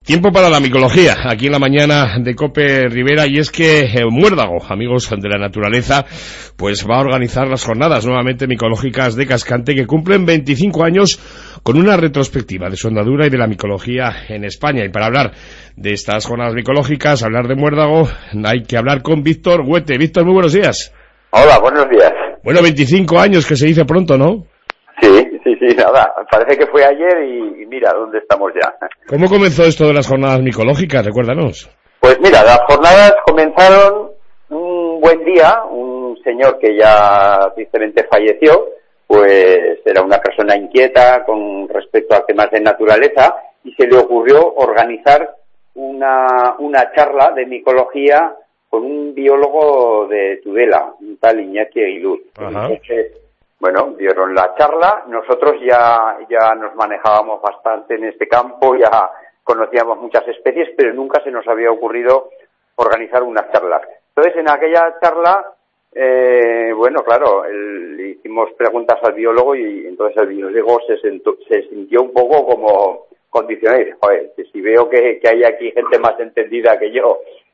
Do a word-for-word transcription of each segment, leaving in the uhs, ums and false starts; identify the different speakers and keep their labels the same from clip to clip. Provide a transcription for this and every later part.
Speaker 1: Tiempo para la micología, aquí en la mañana de COPE Rivera, y es que eh, Muérdago, amigos de la naturaleza, pues va a organizar las jornadas nuevamente micológicas de Cascante, que cumplen veinticinco años con una retrospectiva de su andadura y de la micología en España. Y para hablar de estas jornadas micológicas, hablar de Muérdago, hay que hablar con Víctor Huete. Víctor, muy buenos días.
Speaker 2: Hola, buenos días.
Speaker 1: Bueno, veinticinco años, que se dice pronto, ¿no?
Speaker 2: Sí, sí, sí, nada, parece que fue ayer y, y mira dónde estamos ya.
Speaker 1: ¿Cómo comenzó esto de las jornadas micológicas? Recuérdanos.
Speaker 2: Pues mira, las jornadas comenzaron un buen día, un señor que ya tristemente falleció, pues era una persona inquieta con respecto a temas de naturaleza y se le ocurrió organizar una, una charla de micología con un biólogo de Tudela, un tal Iñaki Aguiluz. Entonces, bueno, dieron la charla, nosotros ya, ya nos manejábamos bastante en este campo, ya conocíamos muchas especies, pero nunca se nos había ocurrido organizar unas charlas. Entonces, en aquella charla, eh, bueno, claro, el, le hicimos preguntas al biólogo y entonces el biólogo se, sentó, se sintió un poco como condicionado y dijo, joder, si veo que, que hay aquí gente más entendida que yo.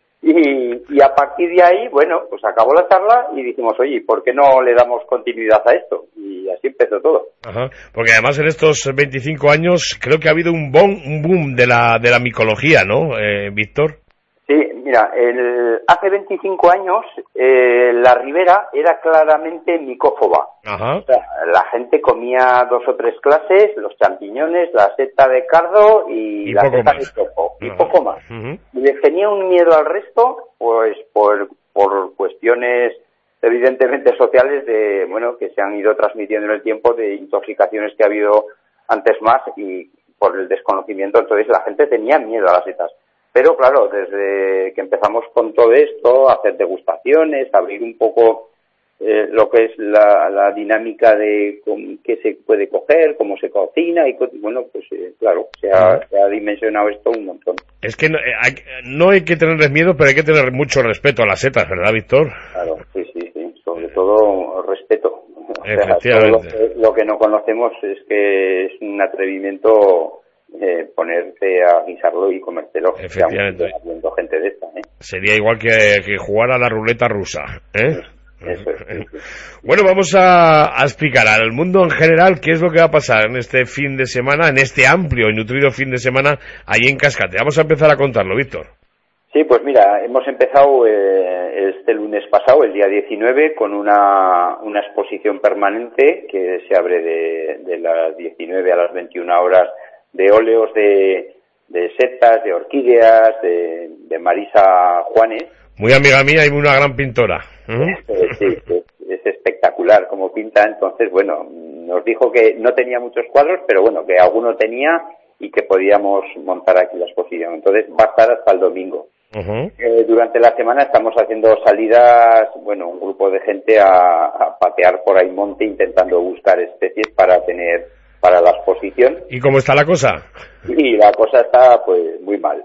Speaker 2: Y, y a partir de ahí, bueno, pues acabó la charla y dijimos, oye, ¿por qué no le damos continuidad a esto? Y así empezó todo.
Speaker 1: Ajá, porque además en estos veinticinco años creo que ha habido un boom, un boom de la de la micología, ¿no, eh, Víctor?
Speaker 2: Sí, mira, el, hace veinticinco años eh, la ribera era claramente micófoba.
Speaker 1: Ajá.
Speaker 2: O sea, la gente comía dos o tres clases, los champiñones, la seta de cardo y,
Speaker 1: y
Speaker 2: la seta
Speaker 1: más.
Speaker 2: de topo, y
Speaker 1: Ajá.
Speaker 2: poco más.
Speaker 1: Uh-huh.
Speaker 2: Y les tenía un miedo al resto, pues por, por cuestiones evidentemente sociales de, bueno, que se han ido transmitiendo en el tiempo, de intoxicaciones que ha habido antes más y por el desconocimiento, entonces la gente tenía miedo a las setas. Pero claro, desde que empezamos con todo esto, hacer degustaciones, abrir un poco eh, lo que es la, la dinámica de con, qué se puede coger, cómo se cocina, y bueno, pues eh, claro, se ha, se ha dimensionado esto un montón.
Speaker 1: Es que no, eh, hay, no hay que tenerles miedo, pero hay que tener mucho respeto a las setas, ¿verdad, Víctor?
Speaker 2: Claro, sí, sí, sí, sobre todo respeto.
Speaker 1: Efectivamente.
Speaker 2: O sea, lo, que, lo que no conocemos es que es un atrevimiento... Eh, ponerte a guisarlo y comértelo.
Speaker 1: Efectivamente.
Speaker 2: Habiendo gente de esta, ¿eh?
Speaker 1: Sería igual que, que jugar a la ruleta rusa, ¿eh?
Speaker 2: Eso es, sí, sí.
Speaker 1: Bueno, vamos a, a explicar al mundo en general qué es lo que va a pasar en este fin de semana, en este amplio y nutrido fin de semana ahí en Cascante. Vamos a empezar a contarlo, Víctor.
Speaker 2: Sí, pues mira, hemos empezado eh, este lunes pasado, el día diecinueve, con una, una exposición permanente que se abre de, de las diecinueve a las veintiuna horas, de óleos de, de setas, de orquídeas, de, de Marisa Juanes.
Speaker 1: Muy amiga mía y una gran pintora. ¿Uh?
Speaker 2: Eh, sí, es, es espectacular como pinta. Entonces, bueno, nos dijo que no tenía muchos cuadros, pero bueno, que alguno tenía y que podíamos montar aquí la exposición. Entonces va a estar hasta el domingo. Uh-huh. Eh, durante la semana estamos haciendo salidas, bueno, un grupo de gente a, a patear por ahí monte intentando buscar especies para tener para la exposición.
Speaker 1: ¿Y cómo está la cosa?
Speaker 2: Y la cosa está, pues, muy mal.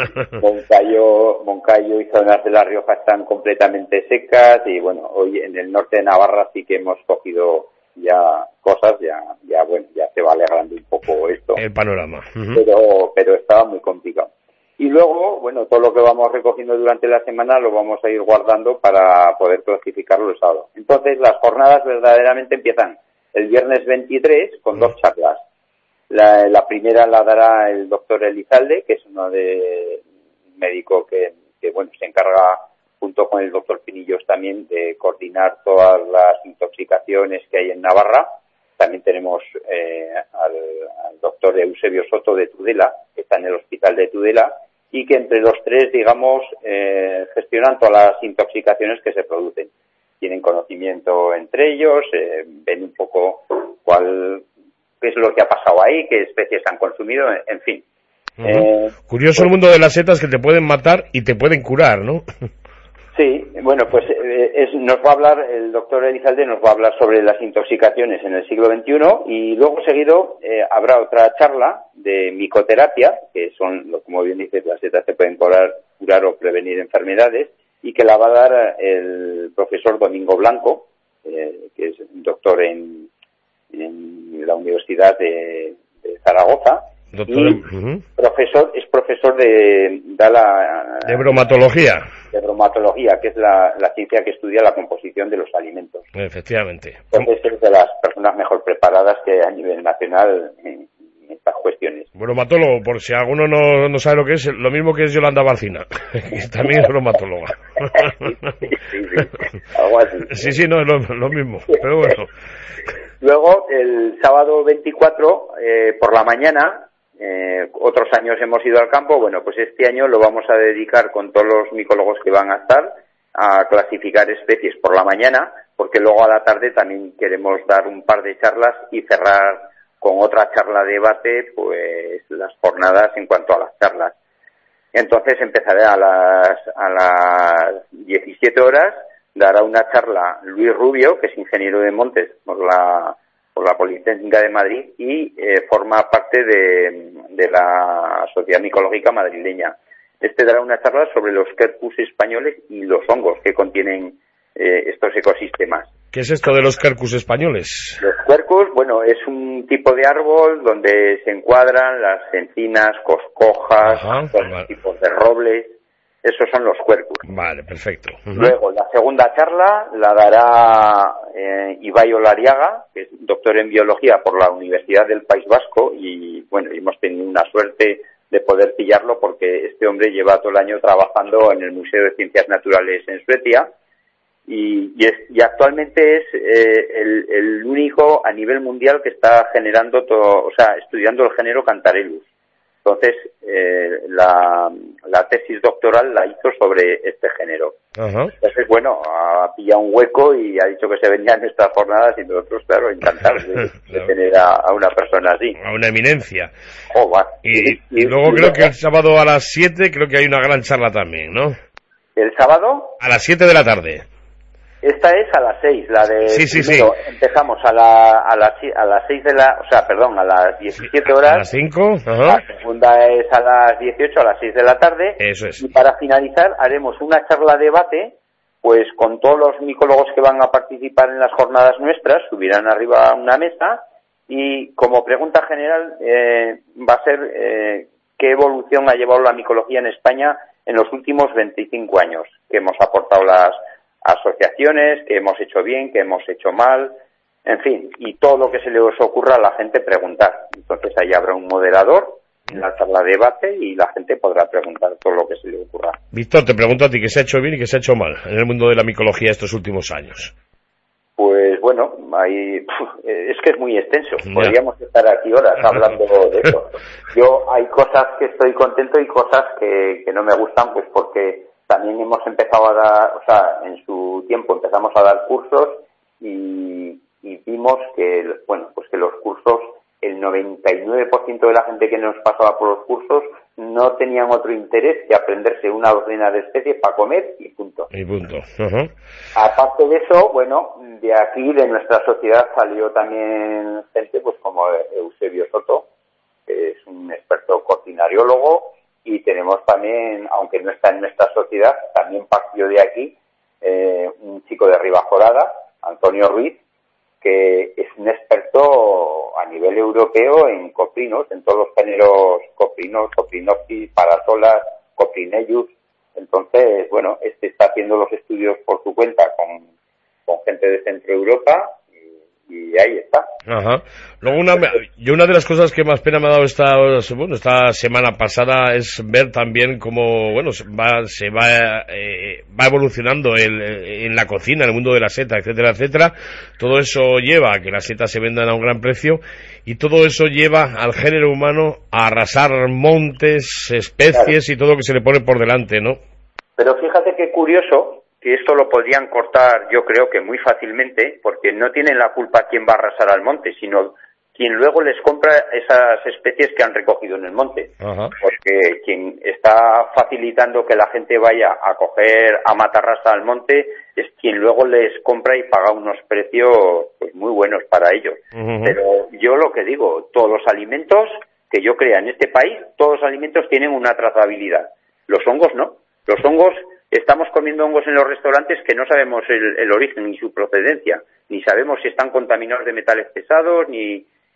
Speaker 2: Moncayo, Moncayo y zonas de La Rioja están completamente secas y, bueno, hoy en el norte de Navarra sí que hemos cogido ya cosas, ya, ya bueno, ya se va alegrando un poco esto.
Speaker 1: El panorama. Uh-huh.
Speaker 2: Pero, pero estaba muy complicado. Y luego, bueno, todo lo que vamos recogiendo durante la semana lo vamos a ir guardando para poder clasificarlo el sábado. Entonces, las jornadas verdaderamente empiezan el viernes veintitrés con dos charlas. La, la primera la dará el doctor Elizalde, que es uno de médico que, que bueno se encarga junto con el doctor Pinillos también de coordinar todas las intoxicaciones que hay en Navarra. También tenemos eh, al, al doctor Eusebio Soto de Tudela, que está en el hospital de Tudela, y que entre los tres, digamos, eh, gestionan todas las intoxicaciones que se producen. Tienen conocimiento entre ellos, eh, ven un poco cuál qué es lo que ha pasado ahí, qué especies han consumido, en fin.
Speaker 1: Uh-huh.
Speaker 2: Eh,
Speaker 1: Curioso
Speaker 2: pues,
Speaker 1: el mundo de las setas, que te pueden matar y te pueden curar, ¿no?
Speaker 2: Sí, bueno, pues eh, es, nos va a hablar, el doctor Elizalde nos va a hablar sobre las intoxicaciones en el siglo veintiuno y luego seguido eh, habrá otra charla de micoterapia, que son, como bien dices, las setas se pueden curar, curar o prevenir enfermedades, y que la va a dar el profesor Domingo Blanco, eh, que es un doctor en, en la Universidad de, de Zaragoza,
Speaker 1: Doctor,
Speaker 2: y
Speaker 1: uh-huh.
Speaker 2: profesor, es profesor de, da la,
Speaker 1: de bromatología.
Speaker 2: De bromatología, que es la, la ciencia que estudia la composición de los alimentos.
Speaker 1: Efectivamente.
Speaker 2: Entonces es de las personas mejor preparadas que a nivel nacional en, en estas cuestiones.
Speaker 1: Bromatólogo, por si alguno no, no sabe lo que es, lo mismo que es Yolanda Barcina, que también es bromatóloga.
Speaker 2: sí, sí, sí, algo así.
Speaker 1: Sí, sí, no, es lo, lo mismo, pero bueno.
Speaker 2: Luego, el sábado veinticuatro, eh, por la mañana, eh, otros años hemos ido al campo, bueno, pues este año lo vamos a dedicar con todos los micólogos que van a estar a clasificar especies por la mañana, porque luego a la tarde también queremos dar un par de charlas y cerrar con otra charla de debate, pues las jornadas en cuanto a las charlas. Entonces empezaré a las, a las diecisiete horas, dará una charla Luis Rubio, que es ingeniero de montes por la, por la Politécnica de Madrid y eh, forma parte de, de la Sociedad Micológica Madrileña. Este dará una charla sobre los quercus españoles y los hongos que contienen eh, estos ecosistemas.
Speaker 1: ¿Qué es esto de los quercus españoles?
Speaker 2: Los quercus, bueno, es un tipo de árbol donde se encuadran las encinas, coscojas,
Speaker 1: Ajá,
Speaker 2: todos
Speaker 1: vale.
Speaker 2: tipos de robles. Esos son los quercus.
Speaker 1: Vale, perfecto. Uh-huh.
Speaker 2: Luego, la segunda charla la dará eh, Ibai Olariaga, que es doctor en biología por la Universidad del País Vasco, y bueno, hemos tenido una suerte de poder pillarlo porque este hombre lleva todo el año trabajando en el Museo de Ciencias Naturales en Suecia y, y, es, y actualmente es eh, el, el único a nivel mundial que está generando todo, o sea, estudiando el género Cantarellus. Entonces, eh, la, la tesis doctoral la hizo sobre este género.
Speaker 1: Ajá.
Speaker 2: Entonces, bueno, ha pillado un hueco y ha dicho que se venía en estas jornadas y nosotros, claro, encantados de, de tener a, a una persona así.
Speaker 1: A una eminencia.
Speaker 2: Oh, va.
Speaker 1: Y,
Speaker 2: y,
Speaker 1: y luego y, creo y, que el sábado a las siete creo que hay una gran charla también, ¿no?
Speaker 2: ¿El sábado?
Speaker 1: A las siete de la tarde.
Speaker 2: Esta es a las seis, la de
Speaker 1: sí, sí,
Speaker 2: primero,
Speaker 1: sí.
Speaker 2: Empezamos a la a las a las seis de la, o sea, perdón, a las diecisiete horas.
Speaker 1: A las cinco, ajá.
Speaker 2: La segunda es a las dieciocho, a las seis de la tarde.
Speaker 1: Eso es.
Speaker 2: Y para finalizar haremos una charla debate, pues con todos los micólogos que van a participar en las jornadas nuestras, subirán arriba a una mesa y como pregunta general eh, va a ser eh, qué evolución ha llevado la micología en España en los últimos veinticinco años, que hemos aportado las asociaciones, que hemos hecho bien, que hemos hecho mal, en fin, y todo lo que se les ocurra a la gente preguntar. Entonces ahí habrá un moderador en la charla de debate y la gente podrá preguntar todo lo que se le ocurra.
Speaker 1: Víctor, te pregunto a ti, ¿qué se ha hecho bien y qué se ha hecho mal en el mundo de la micología estos últimos años?
Speaker 2: Pues bueno, ahí, es que es muy extenso, ya. Podríamos estar aquí horas hablando de eso. Yo hay cosas que estoy contento y cosas que, que no me gustan, pues porque también hemos empezado a dar, o sea, en su tiempo empezamos a dar cursos y, y vimos que, bueno, pues que los cursos, el noventa y nueve por ciento de la gente que nos pasaba por los cursos no tenían otro interés que aprenderse una docena de especies para comer y punto.
Speaker 1: Y punto. Uh-huh.
Speaker 2: Aparte de eso, bueno, de aquí, de nuestra sociedad, salió también gente pues como Eusebio Soto, que es un experto cortinariólogo, y tenemos también, aunque no está en nuestra sociedad, también partió de aquí eh, un chico de Ribaforada, Antonio Ruiz, que es un experto a nivel europeo en coprinos, en todos los géneros coprinos, Coprinopsis, Parasolas, Coprinellus. Entonces, bueno, este está haciendo los estudios por su cuenta con, con gente de Centro Europa y, y ahí está.
Speaker 1: Ajá. Luego una, yo una de las cosas que más pena me ha dado esta, bueno, esta semana pasada es ver también cómo, bueno, va, se va, eh, va evolucionando el, en la cocina, en el mundo de la seta, etcétera, etcétera. Todo eso lleva a que las setas se vendan a un gran precio y todo eso lleva al género humano a arrasar montes, especies, claro, y todo lo que se le pone por delante, ¿no?
Speaker 2: Pero fíjate qué curioso, que esto lo podrían cortar, yo creo que muy fácilmente, porque no tienen la culpa quien va a arrasar al monte, sino quien luego les compra esas especies que han recogido en el monte.
Speaker 1: Ajá.
Speaker 2: Porque quien está facilitando que la gente vaya a coger a matarrasa al monte es quien luego les compra y paga unos precios pues muy buenos para ellos. Uh-huh. Pero yo lo que digo, todos los alimentos que yo crea en este país, todos los alimentos tienen una trazabilidad. Los hongos no. Los hongos, estamos comiendo hongos en los restaurantes que no sabemos el, el origen ni su procedencia, ni sabemos si están contaminados de metales pesados, ni,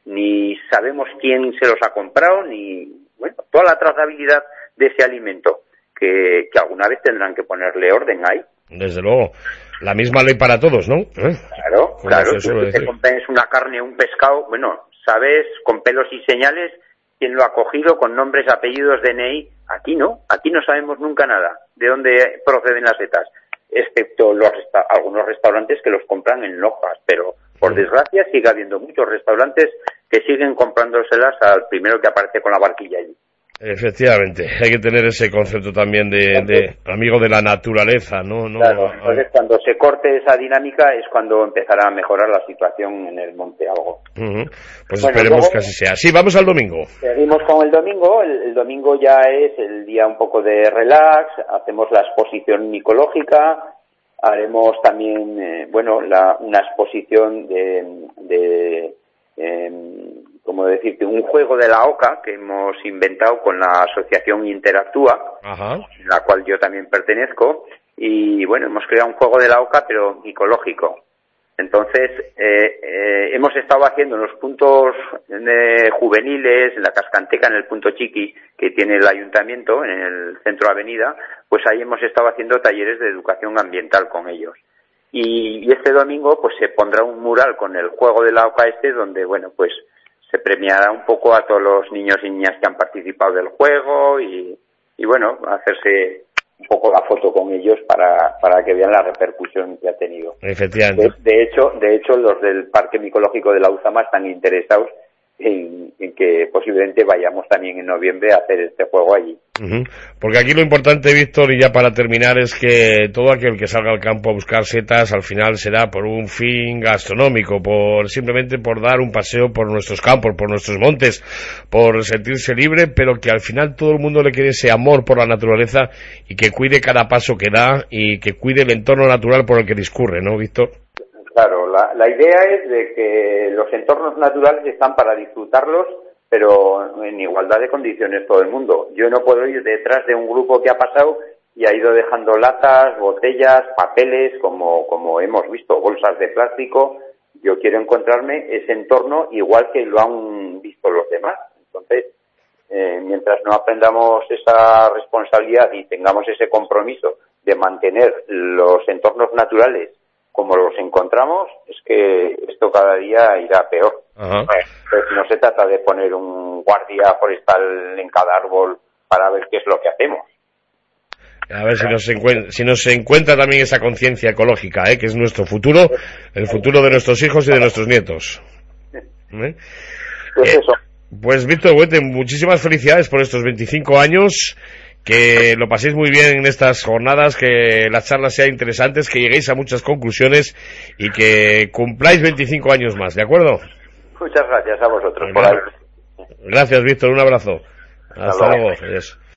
Speaker 2: ni sabemos quién se los ha comprado, ni, bueno, toda la trazabilidad de ese alimento, que, que alguna vez tendrán que ponerle orden ahí.
Speaker 1: Desde luego, la misma ley para todos, ¿no? ¿Eh?
Speaker 2: Claro,
Speaker 1: Como
Speaker 2: claro,
Speaker 1: se
Speaker 2: tú te compras una carne o un pescado, bueno, sabes con pelos y señales quién lo ha cogido, con nombres, apellidos, D N I. Aquí no, aquí no sabemos nunca nada de dónde proceden las setas, excepto los resta- algunos restaurantes que los compran en lojas, pero por desgracia sigue habiendo muchos restaurantes que siguen comprándoselas al primero que aparece con la barquilla allí.
Speaker 1: Efectivamente, hay que tener ese concepto también de, de amigo de la naturaleza, ¿no? no
Speaker 2: claro, entonces cuando se corte esa dinámica es cuando empezará a mejorar la situación en el monte algo.
Speaker 1: Uh-huh. Pues
Speaker 2: bueno,
Speaker 1: esperemos
Speaker 2: luego,
Speaker 1: que así sea. Sí, vamos al domingo.
Speaker 2: Seguimos con el domingo. El, el domingo ya es el día un poco de relax, hacemos la exposición micológica, haremos también, eh, bueno, la, una exposición de... de eh, como decirte, un juego de la oca que hemos inventado con la asociación Interactúa,
Speaker 1: Ajá.
Speaker 2: en la cual yo también pertenezco, y bueno, hemos creado un juego de la oca pero micológico. Entonces, eh, eh, hemos estado haciendo en los puntos eh, juveniles, en la Cascanteca, en el punto Chiqui, que tiene el ayuntamiento, en el centro avenida, pues ahí hemos estado haciendo talleres de educación ambiental con ellos. Y, y este domingo pues se pondrá un mural con el juego de la oca este, donde, bueno, pues se premiará un poco a todos los niños y niñas que han participado del juego y, y bueno, hacerse un poco la foto con ellos para, para que vean la repercusión que ha tenido.
Speaker 1: Efectivamente.
Speaker 2: De, de hecho, de hecho, los del Parque Micológico de la Uzama están interesados en, en que posiblemente vayamos también en noviembre a hacer este juego allí.
Speaker 1: Uh-huh. Porque aquí lo importante, Víctor, y ya para terminar, es que todo aquel que salga al campo a buscar setas al final será por un fin gastronómico, por simplemente por dar un paseo por nuestros campos, por nuestros montes, por sentirse libre, pero que al final todo el mundo le quede ese amor por la naturaleza y que cuide cada paso que da y que cuide el entorno natural por el que discurre, ¿no, Víctor?
Speaker 2: Claro, la, la idea es de que los entornos naturales están para disfrutarlos, pero en igualdad de condiciones todo el mundo. Yo no puedo ir detrás de un grupo que ha pasado y ha ido dejando latas, botellas, papeles, como, como hemos visto, bolsas de plástico. Yo quiero encontrarme ese entorno igual que lo han visto los demás. Entonces, eh, mientras no aprendamos esa responsabilidad y tengamos ese compromiso de mantener los entornos naturales como los encontramos, es que esto cada día irá peor.
Speaker 1: Ajá.
Speaker 2: Pues no se trata de poner un guardia forestal en cada árbol para ver qué es lo que hacemos.
Speaker 1: A ver si nos, encuentra, si nos encuentra también esa conciencia ecológica, ¿eh? Que es nuestro futuro, el futuro de nuestros hijos y de nuestros nietos. ¿Eh?
Speaker 2: Pues
Speaker 1: eh,
Speaker 2: eso.
Speaker 1: Pues Víctor Huete, muchísimas felicidades por estos veinticinco años. Que lo paséis muy bien en estas jornadas, que las charlas sean interesantes, que lleguéis a muchas conclusiones y que cumpláis veinticinco años más, ¿de acuerdo?
Speaker 2: Muchas gracias a vosotros por haber...
Speaker 1: Gracias, Víctor, un abrazo. Hasta, Hasta luego. Adiós.